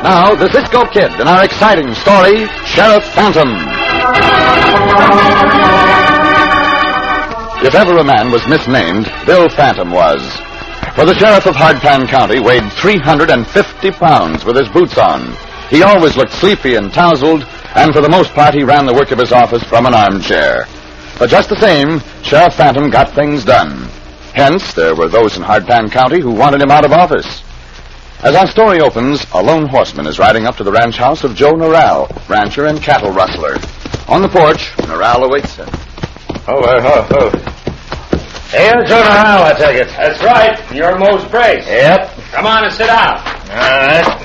Now, the Cisco Kid in our exciting story, Sheriff Phantom. If ever a man was misnamed, Bill Phantom was. For the sheriff of Hardpan County weighed 350 pounds with his boots on. He always looked sleepy and tousled, and for the most part he ran the work of his office from an armchair. But just the same, Sheriff Phantom got things done. Hence, there were those in Hardpan County who wanted him out of office. As our story opens, a lone horseman is riding up to the ranch house of Joe Norral, rancher and cattle rustler. On the porch, Norral awaits him. Hey, you're Joe Norral, I take it. That's right. You're Mose Brace. Yep. Come on and sit down. All right.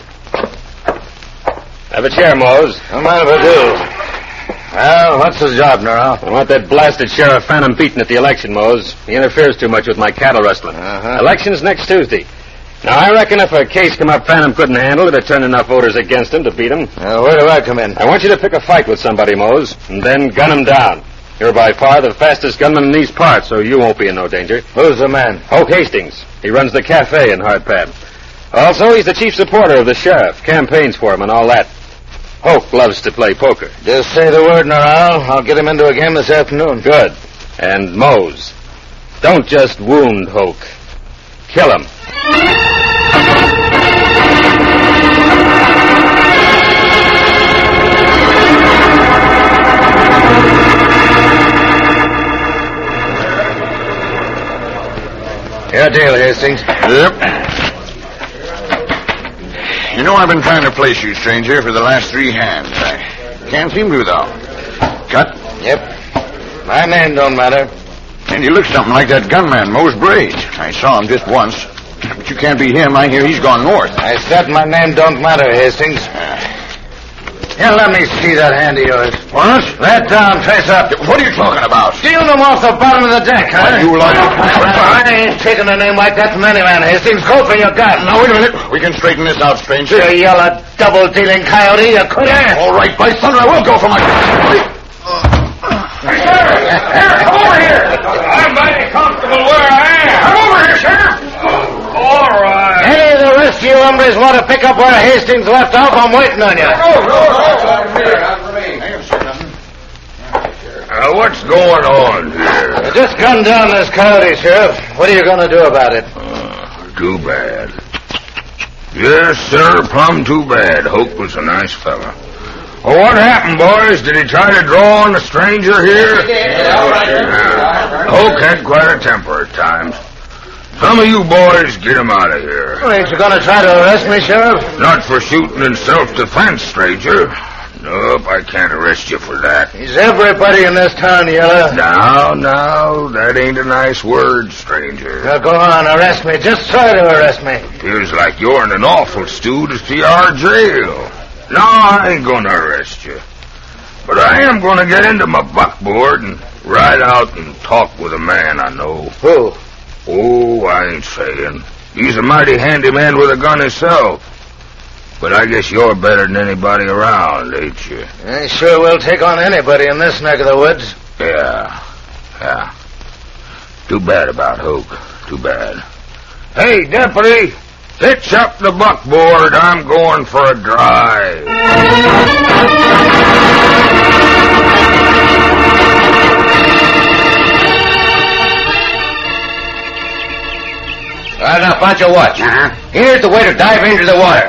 Have a chair, Mose. Don't mind if I do. Well, what's the job, Norral? I want that blasted Sheriff Phantom beaten at the election, Mose. He interferes too much with my cattle rustling. Election's next Tuesday. Now, I reckon if a case come up Phantom couldn't handle, it'd turn enough voters against him to beat him. Where do I come in? I want you to pick a fight with somebody, Mose, and then gun him down. You're by far the fastest gunman in these parts, so you won't be in no danger. Who's the man? Hoke Hastings. He runs the cafe in Hardpan. Also, he's the chief supporter of the sheriff, campaigns for him and all that. Hoke loves to play poker. Just say the word, Norral. I'll get him into a game this afternoon. Good. And Mose, don't just wound Hoke. Kill him. Your deal, Hastings. Yep. You know, I've been trying to place you, stranger, for the last 3 hands. I can't seem to, though. Cut? Yep. My name don't matter. And you look something like that gunman, Mose Brace. I saw him just once. But you can't be him. I hear he's gone north. I said my name don't matter, Hastings. Here, let me see that hand of yours. What? Let down, trace up. What are you talking about? Steal them off the bottom of the deck, huh? You like... I ain't taking a name like that from any man, Hastings. Go for your gun. Now, wait a minute. We can straighten this out, stranger. You yellow, double-dealing coyote. You could have. All right, by thunder, I will go for my... Sheriff! Here, come over here! I'm mighty comfortable where I am. Come over here, Sheriff! All right. Any of the rest of you hombres want to pick up where Hastings left off? I'm waiting on you. What's going on here? You just gunned down this coyote, Sheriff. What are you going to do about it? Too bad. Yes, sir, plumb too bad. Hoke was a nice fella. Well, what happened, boys? Did he try to draw on the stranger here? Hoke had quite a temper at times. Some of you boys get him out of here. Well, ain't you going to try to arrest me, Sheriff? Not for shooting in self-defense, stranger. Nope, I can't arrest you for that. He's everybody in this town, Yellow. Now, that ain't a nice word, stranger. Now, go on, arrest me. Just try to arrest me. Feels like you're in an awful stew to see our jail. No, I ain't gonna arrest you. But I am gonna get into my buckboard and ride out and talk with a man I know. Who? Oh, I ain't saying. He's a mighty handy man with a gun himself. But I guess you're better than anybody around, ain't you? I sure will take on anybody in this neck of the woods. Yeah. Too bad about Hoke. Too bad. Hey, deputy, hitch up the buckboard. I'm going for a drive. All right, now, Pancho, watch. Here's the way to dive into the water.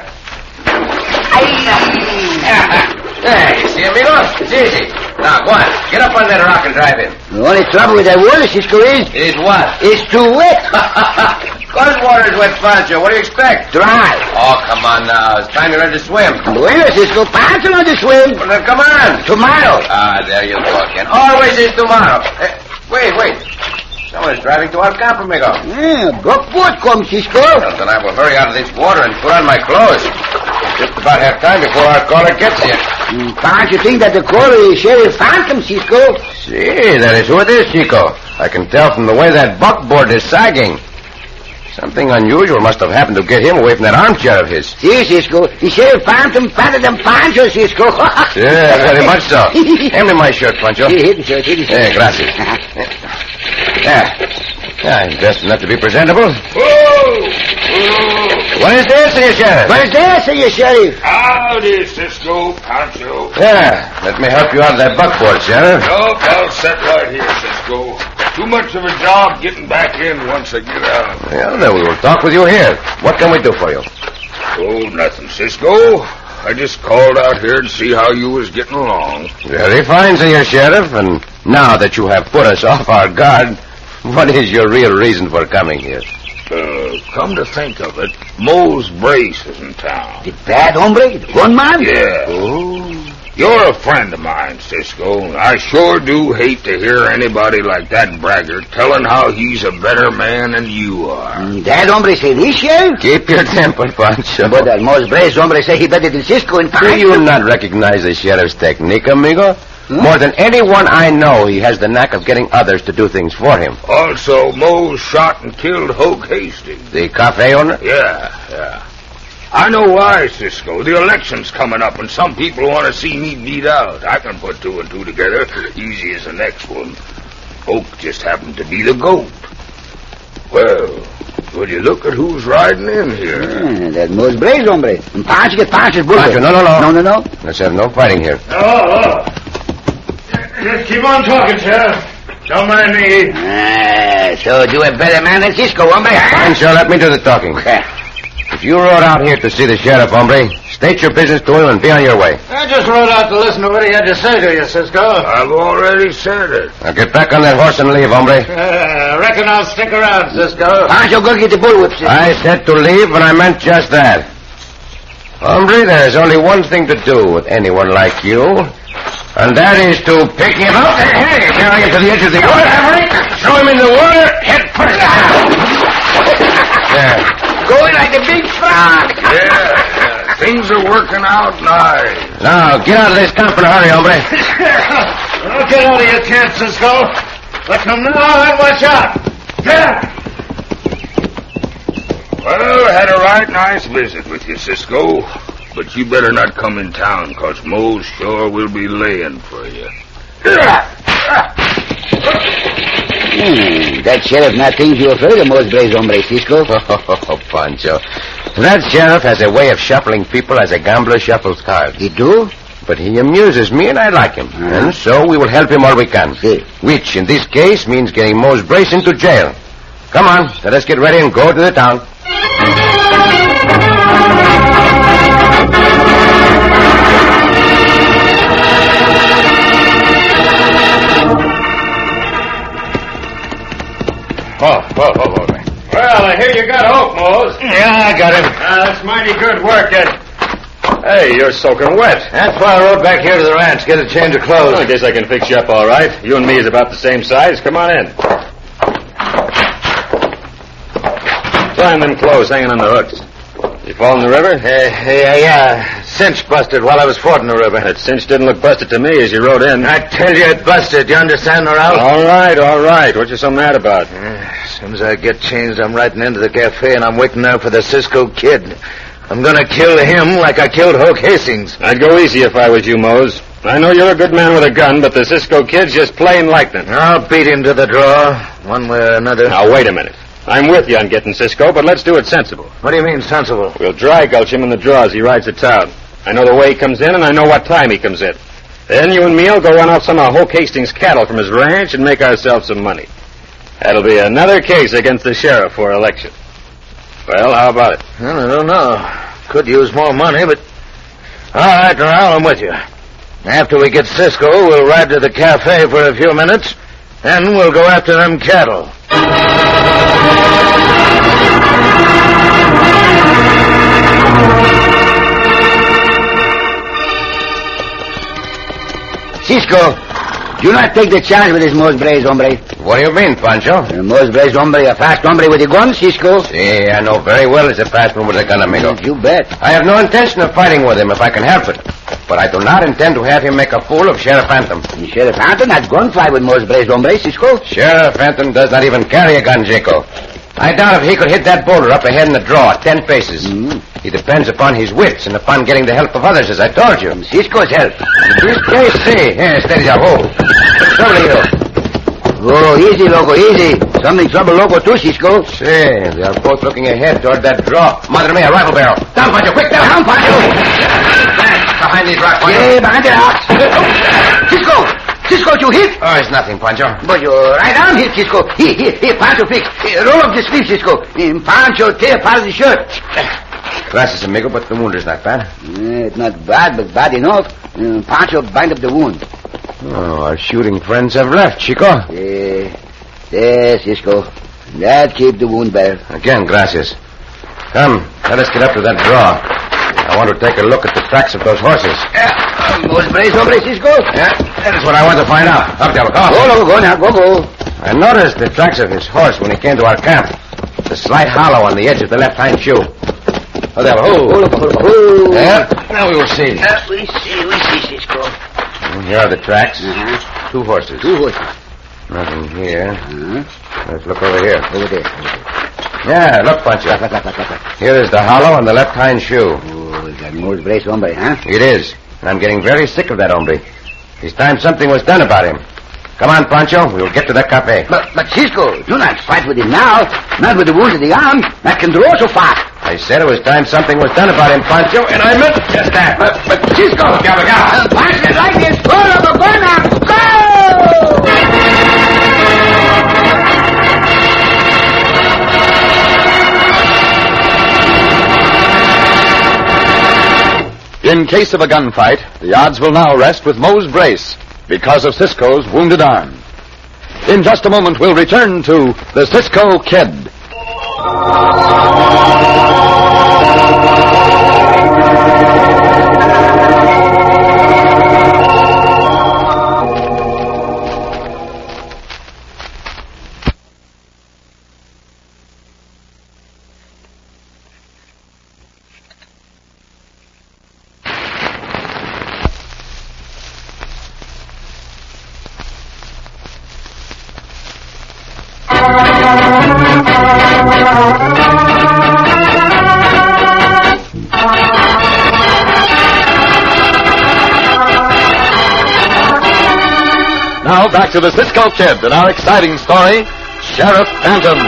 Hey, see, amigo? It's easy. Now, go on. Get up on that rock and drive in. The only trouble with that water, Cisco, Is what? it's too wet. Good water's wet, Pancho. What do you expect? Dry. Oh, come on now. It's time to learn to swim. Bueno, Cisco, Pancho on the swim. Well, then come on. Tomorrow. Ah, there you go again. Always is tomorrow. Wait. Someone's driving to our camp, amigo. Buckboard come, Cisco. Well, then I will hurry out of this water and put on my clothes. Just about have time before our caller gets here. Can't you think that the caller is Sheriff Phantom, Cisco? See, that is who it is, Chico. I can tell from the way that buckboard is sagging. Something unusual must have happened to get him away from that armchair of his. See, Cisco, the Sheriff Phantom fatter than Pancho, Cisco. Yeah, very much so. Hand me my shirt, Pancho. Here, sir. Yeah, gracias. Yeah, he's dressed enough to be presentable. What is this, Senor Sheriff? What is that, Senor Sheriff? Howdy, Cisco, Pancho. Yeah, let me help you out of that buckboard, Sheriff. Nope, I'll sit right here, Cisco. Too much of a job getting back in once I get out. Well, then we will talk with you here. What can we do for you? Oh, nothing, Cisco. I just called out here to see how you was getting along. Very fine, Senor Sheriff. And now that you have put us off our guard, what is your real reason for coming here? Come to think of it, Mose Brace is in town. The bad hombre? The gunman? Yeah. Oh. You're a friend of mine, Cisco. I sure do hate to hear anybody like that braggart telling how he's a better man than you are. That hombre say this, Sheriff? Keep your temper, Pancho. But that Mose Brace hombre say he better than Cisco in Do you not recognize the sheriff's technique, amigo? More than anyone I know, he has the knack of getting others to do things for him. Also, Mose shot and killed Hoke Hastings. The cafe owner? Yeah. I know why, Cisco. The election's coming up, and some people want to see me beat out. I can put two and two together easy as the next one. Hoke just happened to be the goat. Well, would you look at who's riding in here? That Mose Brace hombre. And Pancho get Pancho's bullet. Pancho, no. No. Let's have no fighting here. Oh. Just keep on talking, Sheriff. Don't mind me. So you a better man than Cisco, hombre? Pancho, let me do the talking. If you rode out here to see the sheriff, hombre, state your business to him and be on your way. I just rode out to listen to what he had to say to you, Cisco. I've already said it. Now get back on that horse and leave, hombre. I reckon I'll stick around, Cisco. Pancho, go get the bullwhip, Cisco. I said to leave, and I meant just that. Hombre, there's only one thing to do with anyone like you, and that is to pick him up. Hey, carry him to the edge of the water. Throw him in the water, head first. There. Going like a big frog. Yeah. Things are working out nice. Now, get out of this camp in a hurry, hombre. Don't get out of your tent, Cisco. Let them know and watch out. Get up. Well, had a right nice visit with you, Cisco. But you better not come in town, 'cause Mose sure will be laying for you. That sheriff not think you afraid of Mose Brace hombre, Cisco. Oh, Pancho. That sheriff has a way of shuffling people as a gambler shuffles cards. He do? But he amuses me, and I like him. And so we will help him all we can. See. Which, in this case, means getting Mose Brace into jail. Come on, let us get ready and go to the town. Whoa. Well, I hear you got Hope, Mose. Yeah, I got him. That's mighty good work, Ed. Hey, you're soaking wet. That's why I rode back here to the ranch, get a change of clothes. Well, I guess I can fix you up all right. You and me is about the same size. Come on in. Find them clothes hanging on the hooks. You fall in the river? Yeah. Cinch busted while I was fording the river. That cinch didn't look busted to me as you rode in. I tell you it busted. You understand, Morale? All right. What you so mad about? As soon as I get changed, I'm riding into the cafe, and I'm waiting there for the Cisco Kid. I'm gonna kill him like I killed Hoke Hastings. I'd go easy if I was you, Mose. I know you're a good man with a gun, but the Cisco Kid's just plain lightning. I'll beat him to the draw, one way or another. Now, wait a minute. I'm with you on getting Cisco, but let's do it sensible. What do you mean, sensible? We'll dry gulch him in the draw as he rides to town. I know the way he comes in, and I know what time he comes in. Then you and me'll go run off some of Hoke Hastings' cattle from his ranch and make ourselves some money. That'll be another case against the sheriff for election. Well, how about it? Well, I don't know. Could use more money, but... All right, Morale, I'm with you. After we get Cisco, we'll ride to the cafe for a few minutes, then we'll go after them cattle. Cisco, do not take the chance with this Mose Brace hombre. What do you mean, Pancho? Mose Brace hombre, a fast hombre with a gun, Cisco. See, I know very well he's a fast one with a gun, amigo. You bet. I have no intention of fighting with him if I can help it. But I do not intend to have him make a fool of Sheriff Phantom. Sheriff Phantom not gunfight with Mose Brace hombre, Cisco. Sheriff Phantom does not even carry a gun, Jaco. I doubt if he could hit that boulder up ahead in the draw at 10 paces. He depends upon his wits and upon getting the help of others, as I told you. Cisco's help. In this case, see. Here, steady up. Hold. Slowly, you. Oh, easy, loco, easy. Something trouble loco too, Cisco. Say, they are both looking ahead toward that draw. Madre mia, rifle barrel. Down, Pancho, quick, down, Pancho. Behind these rocks, Pancho. Yeah, behind the rocks. Cisco, you hit? Oh, it's nothing, Pancho. But your right arm hit, Cisco. Here, Pancho, fix. Roll up the sleeve, Cisco. Pancho, tear part of the shirt. Gracias, amigo, but the wound is not bad. It's not bad, but bad enough. Pancho, bind up the wound. Oh, our shooting friends have left, Chico. Yes, Cisco. That keep the wound better. Again, gracias. Come, let us get up to that draw. I want to take a look at the tracks of those horses. Most brace, hombre, Cisco? Yeah, that is what I want to find out. Up, Diablo, come on. Go now, go. I noticed the tracks of his horse when he came to our camp. The slight hollow on the edge of the left hind shoe. Oh, Diablo, Hold up. Yeah, now we will see. We see, Cisco. Here are the tracks. Two horses. Nothing here. Let's look over here. Over there. Yeah, look, Pancho. Here is the hollow on the left hind shoe. Oh, that most brace, hombre, huh? It is. And I'm getting very sick of that hombre. It's time something was done about him. Come on, Pancho. We will get to that cafe. But Cisco, do not fight with him now. Not with the wound in the arm. That can draw so fast. I said it was time something was done about him, Pancho, and I meant just that. But Cisco! Go! Punch it like this! Go now! Go! In case of a gunfight, the odds will now rest with Mose Brace because of Cisco's wounded arm. In just a moment, we'll return to the Cisco Kid. Now back to the Cisco Kid and our exciting story, Sheriff Phantom.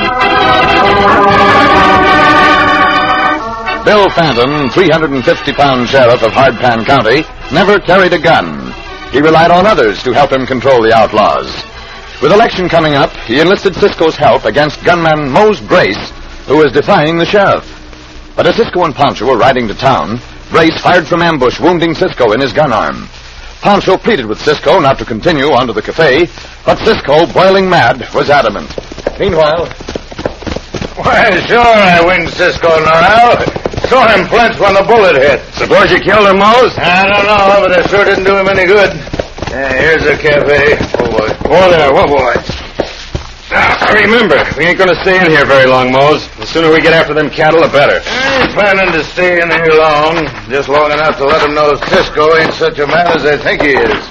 Bill Phantom, 350-pound sheriff of Hardpan County, never carried a gun. He relied on others to help him control the outlaws. With election coming up, he enlisted Cisco's help against gunman Mose Brace, who was defying the sheriff. But as Cisco and Pancho were riding to town, Brace fired from ambush, wounding Cisco in his gun arm. Pancho pleaded with Cisco not to continue on to the cafe, but Cisco, boiling mad, was adamant. Meanwhile... Why, sure I winged Cisco Norrell. Saw him flinch when the bullet hit. Suppose you killed him, Mose? I don't know, but it sure didn't do him any good. Here's the cafe. Oh, boy. Oh, there. Whoa, boy. Now, remember, we ain't going to stay in here very long, Mose. The sooner we get after them cattle, the better. I ain't planning to stay in here long. Just long enough to let them know Cisco ain't such a man as they think he is.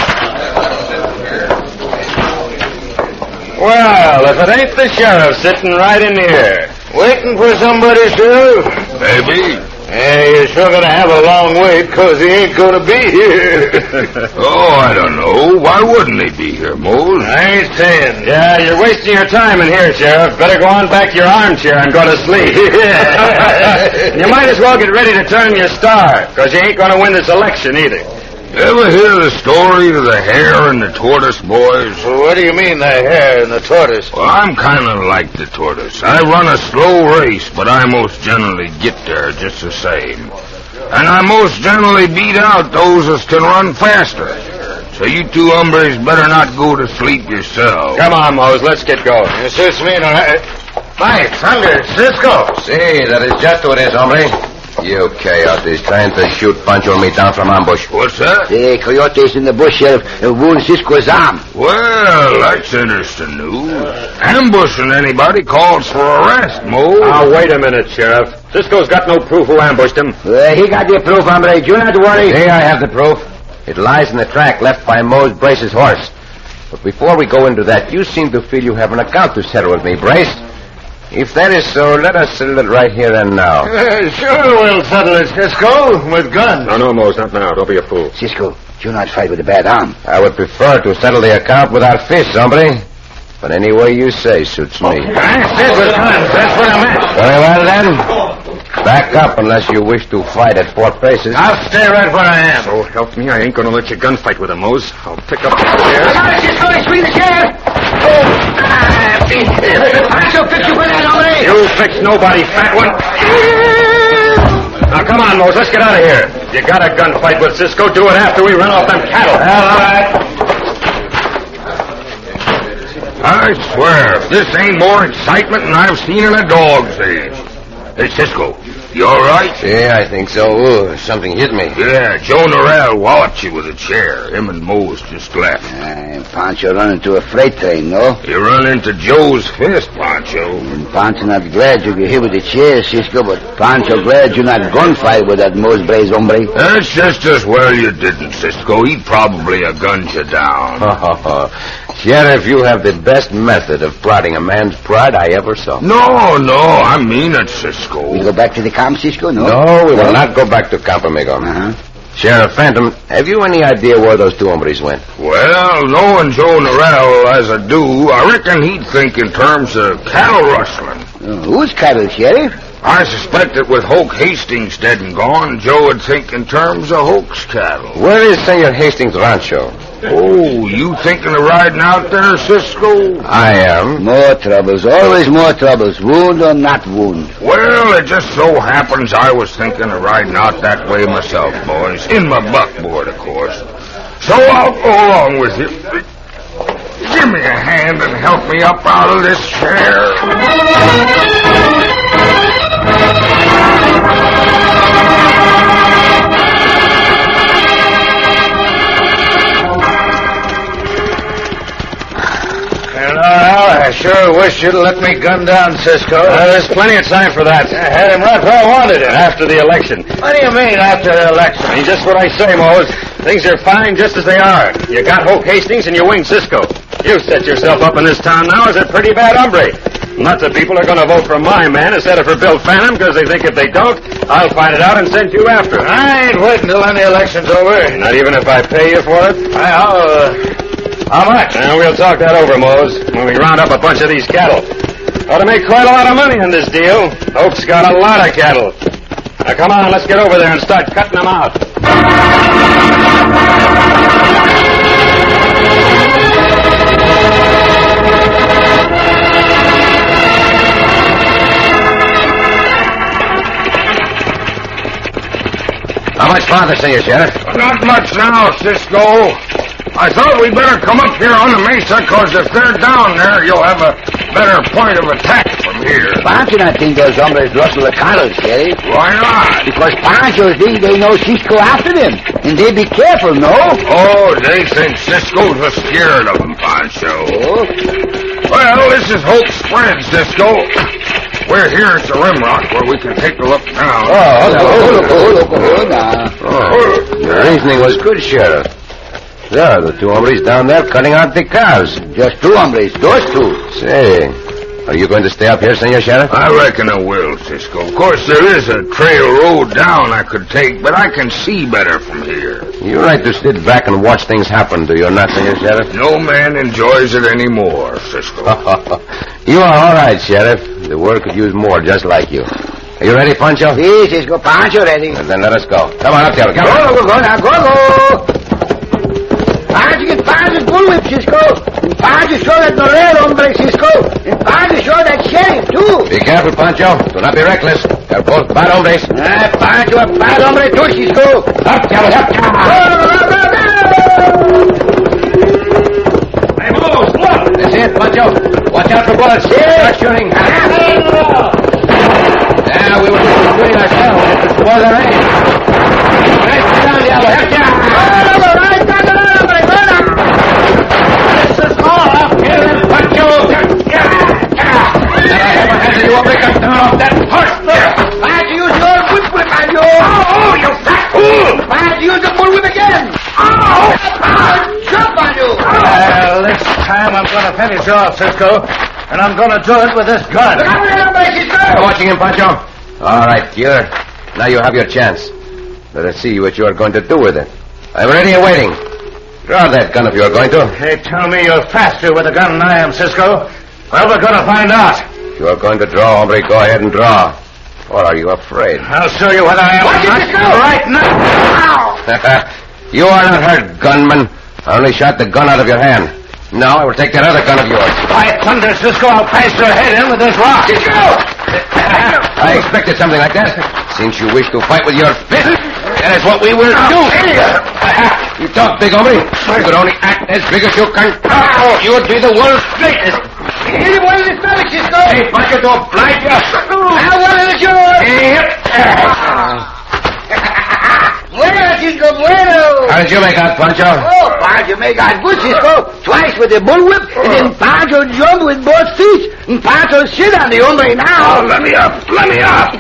Well, if it ain't the sheriff sitting right in here. Waiting for somebody, Sheriff? Maybe. Hey, you're sure going to have a long wait, because he ain't going to be here. Oh, I don't know. Why wouldn't he be here, Mose? I ain't saying. Yeah, you're wasting your time in here, Sheriff. Better go on back to your armchair and go to sleep. You might as well get ready to turn your star, because you ain't going to win this election either. Ever hear the story of the hare and the tortoise, boys? Well, what do you mean, the hare and the tortoise? Well, I'm kind of like the tortoise. I run a slow race, but I most generally get there just the same. And I most generally beat out those that can run faster. So you two hombres better not go to sleep yourselves. Come on, Mose, let's get going. It suits me, no. My thunder, Cisco. See, that is just what it is, hombre. You coyotes trying to shoot Pancho and me down from ambush. What's that? The coyotes in the bush, Sheriff, wound Cisco's arm. Well, that's interesting news. Ambushing anybody calls for arrest, Mose. Now, wait a minute, Sheriff. Cisco's got no proof who ambushed him. He got the proof, hombre. Do not worry. Here I have the proof. It lies in the track left by Mose Brace's horse. But before we go into that, you seem to feel you have an account to settle with me, Brace. If that is so, let us settle it right here and now. Sure we'll settle it, Cisco, with guns. No, Mose, not now. Don't be a fool. Cisco, do not fight with a bad arm. I would prefer to settle the account with our fists, hombre. But any way you say suits me. I said with guns. That's what I meant. Very well, then. Back up unless you wish to fight at 4 paces. I'll stay right where I am. So help me, I ain't going to let you gunfight with him, Mose. I'll pick up the stairs. You fix nobody, fat one. Now, come on, Mose. Let's get out of here. If you got a gunfight with Cisco, do it after we run off them cattle. Well, all right. I swear, if this ain't more excitement than I've seen in a dog's age. Hey, Cisco, you all right? Yeah, I think so. Ooh, something hit me. Yeah, Joe Norrell walloped you with a chair. Him and Mose just left. Pancho run into a freight train, no? You run into Joe's fist, Pancho. And Pancho not glad you get hit with the chair, Cisco, but Pancho glad you not gunfight with that Mose Blaze hombre. That's just as well you didn't, Cisco. He'd probably have gunned you down. Sheriff, you have the best method of prodding a man's pride I ever saw. No, I mean it, Cisco. We go back to the camp, Cisco, no? No, we will not go back to Camp Amigo. Sheriff Phantom, have you any idea where those 2 hombres went? Well, knowing Joe Norrell as I do, I reckon he'd think in terms of cattle rustling. Whose cattle, Sheriff? I suspect that with Hoke Hastings dead and gone, Joe would think in terms of Hoke's cattle. Where is Senor Hastings' rancho? Oh, you thinking of riding out there, Cisco? I am. More troubles, always more troubles, wound or not wound. Well, it just so happens I was thinking of riding out that way myself, boys. In my buckboard, of course. So I'll go along with you. Give me a hand and help me up out of this chair. I sure wish you'd let me gun down Cisco. There's plenty of time for that. I had him right where I wanted him. After the election. What do you mean, after the election? I mean, just what I say, Mose. Things are fine just as they are. You got Hoke Hastings and you winged Cisco. You set yourself up in this town now as a pretty bad hombre. Lots of people are going to vote for my man instead of for Bill Phantom because they think if they don't, I'll find it out and send you after. I ain't waiting till any election's over. Not even if I pay you for it? How much? And we'll talk that over, Mose, when we round up a bunch of these cattle. Ought to make quite a lot of money on this deal. Hoke's got a lot of cattle. Now, come on, let's get over there and start cutting them out. How much farther, Senor Sheriff? Not much now, Cisco. I thought we'd better come up here on the mesa, because if they're down there, you'll have a better point of attack from here. Pancho not think those hombres rustle the cattle, Sheriff. Why not? Because Pancho think they know Cisco after them. And they be careful, no? Oh, they think Cisco's scared of them, Pancho. Oh. Well, this is Hope's spread, Cisco. We're here at the rimrock where we can take a look down. Hold now. Your reasoning was good, Sheriff. There are the 2 hombres down there cutting out the cows. Just 2 hombres, those 2. Say, are you going to stay up here, Senor Sheriff? I reckon I will, Cisco. Of course, there is a trail road down I could take, but I can see better from here. You like to sit back and watch things happen, do you not, Senor Sheriff? No man enjoys it anymore, Cisco. You are all right, Sheriff. The world could use more just like you. Are you ready, Pancho? Si, Cisco, Pancho ready. Then let us go. Come on up there. Come on. Go, now, go. Pancho get Pancho's bullwhip, Cisco. And Pancho show that Norrell hombre, Cisco. And Pancho show that sheriff, too. Be careful, Pancho. Do not be reckless. They're both bad hombres. Pancho a bad hombre, too, Cisco. Up, Carol, up. Hey, Mose, look! That's it, Pancho. Watch out for bullets. Start shooting. Yeah, we were just shooting ourselves just to spoil the rain. Right down, Diablo. Help ya! This is all up here in Pancho. You will make us down off that horse there. Pancho, use your whip, Pancho. Oh, you fat fool! Pancho, use the bullwhip again. Oh, jump on you. Well, this time I'm going to finish you off, Cisco. And I'm going to do it with this gun. You're watching him, Pancho? All right, Killer. Now you have your chance. Let us see what you are going to do with it. I'm ready and waiting. Draw that gun if you're going to. They tell me you're faster with a gun than I am, Cisco. Well, we're going to find out. If you're going to draw, hombre, go ahead and draw. Or are you afraid? I'll show you whether I am or not. Cisco! Right now. You are not hurt, gunman. I only shot the gun out of your hand. Now I will take that other gun of yours. By thunder, Cisco, I'll pass your head in with this rock. Cisco! I expected something like that. Since you wish to fight with your fist, that is what we will do. You talk big, hombre. You could only act as big as you can. You would be the world's greatest. Hit him one in the stomach, Cisco. Hey, Pancho, to oblige you. Now, one is yours. Bueno, Cisco, bueno. How did you make out, Pancho? Oh, Pancho make out good, Cisco. Twice with the bullwhip, and then Pancho jump with both feet. And Pancho sit on the hombre now. Oh, let me up. Let me up.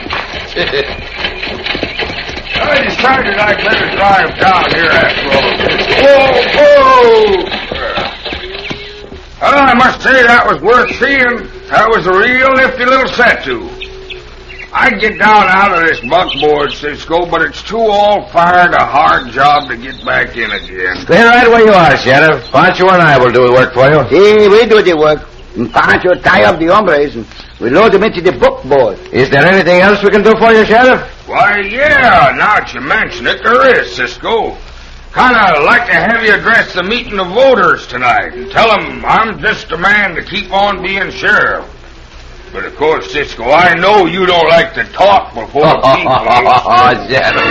I decided I'd better drive down here after all this. Well, I must say that was worth seeing. That was a real nifty little set to. I'd get down out of this buckboard, Cisco, but it's too all-fired a hard job to get back in again. Stay right where you are, Sheriff. Pancho and I will do the work for you. See, we do the work. And Pancho tie up the hombres, and we load them into the buckboard. Is there anything else we can do for you, Sheriff? Why, yeah, now that you mention it, there is, Cisco. Kind of like to have you address the meeting of voters tonight and tell them I'm just a man to keep on being sheriff. But, of course, Cisco, I know you don't like to talk before people. Sheriff.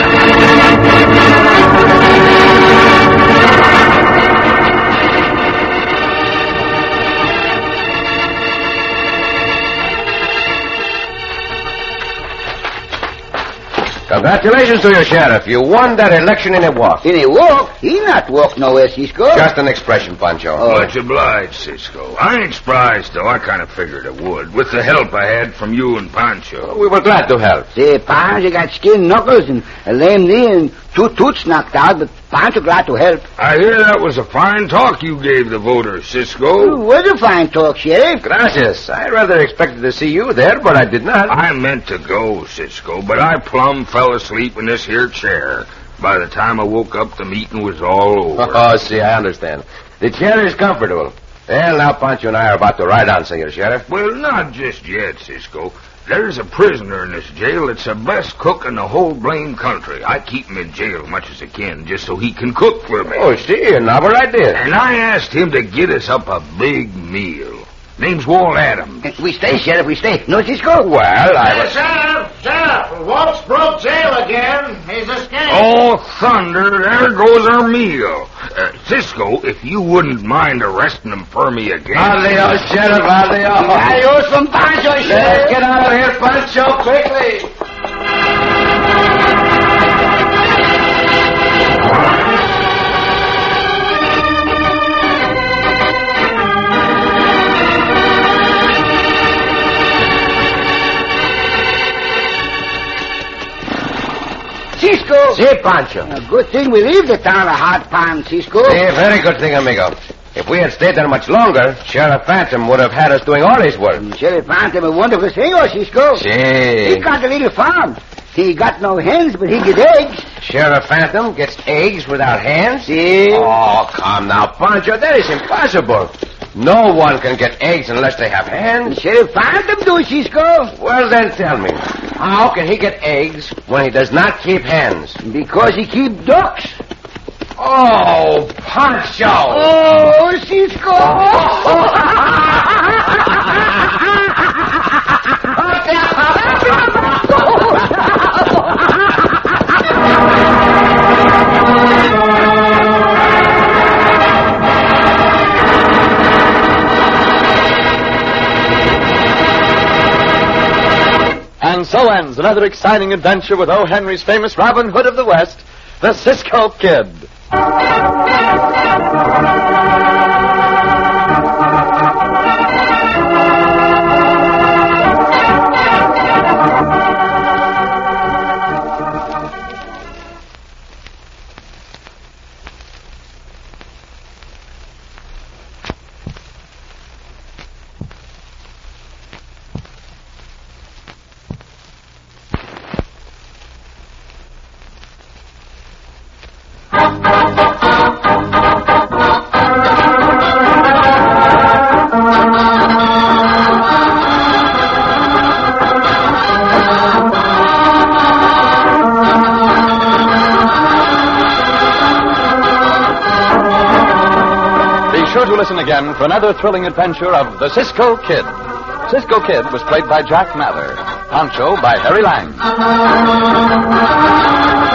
Congratulations to you, Sheriff. You won that election in a walk. In a walk? He not walk nowhere, Cisco. Just an expression, Pancho. Much obliged, Cisco. I ain't surprised, though. I kind of figured it would, with the help I had from you and Pancho. We were glad to help. See, Pancho got skin knuckles and a lame knee and 2 tooths knocked out, but Pancho glad to help. I hear that was a fine talk you gave the voters, Cisco. Was a fine talk, Sheriff. Gracias. I rather expected to see you there, but I did not. I meant to go, Cisco, but I plumb fell asleep in this here chair. By the time I woke up, the meeting was all over. Oh, see, I understand. The chair is comfortable. Well, now Pancho and I are about to ride on, Senor Sheriff. Well, not just yet, Cisco. There's a prisoner in this jail that's the best cook in the whole blame country. I keep him in jail as much as I can, just so he can cook for me. Oh, see, a novel idea. And I asked him to get us up a big meal. Name's Walt Adams. We stay, Sheriff, we stay. No, Cisco? Well, I was... Sheriff, Walt's broke jail again. He's escaped. Oh, thunder, there goes our meal. Cisco, if you wouldn't mind arresting him for me again. Adios, Sheriff, adios. Adios from Pancho, Sheriff. Let's get out of here, Pancho, quickly. Cisco. Si, Pancho. A good thing we leave the town of Hot Pond, Cisco. Si, very good thing, amigo. If we had stayed there much longer, Sheriff Phantom would have had us doing all his work. Sheriff Phantom, a wonderful senor, Cisco. Si. He got a little farm. He got no hens, but he get eggs. Sheriff Phantom gets eggs without hands? See? Oh, come now, Pancho. That is impossible. No one can get eggs unless they have hands. Sheriff Phantom do, Cisco. Well, then tell me, how can he get eggs when he does not keep hands? Because he keep ducks. Oh, Pancho! Oh, Cisco! And so ends another exciting adventure with O. Henry's famous Robin Hood of the West, the Cisco Kid. sure to listen again for another thrilling adventure of the Cisco Kid. Cisco Kid was played by Jack Mather. Pancho by Harry Lang.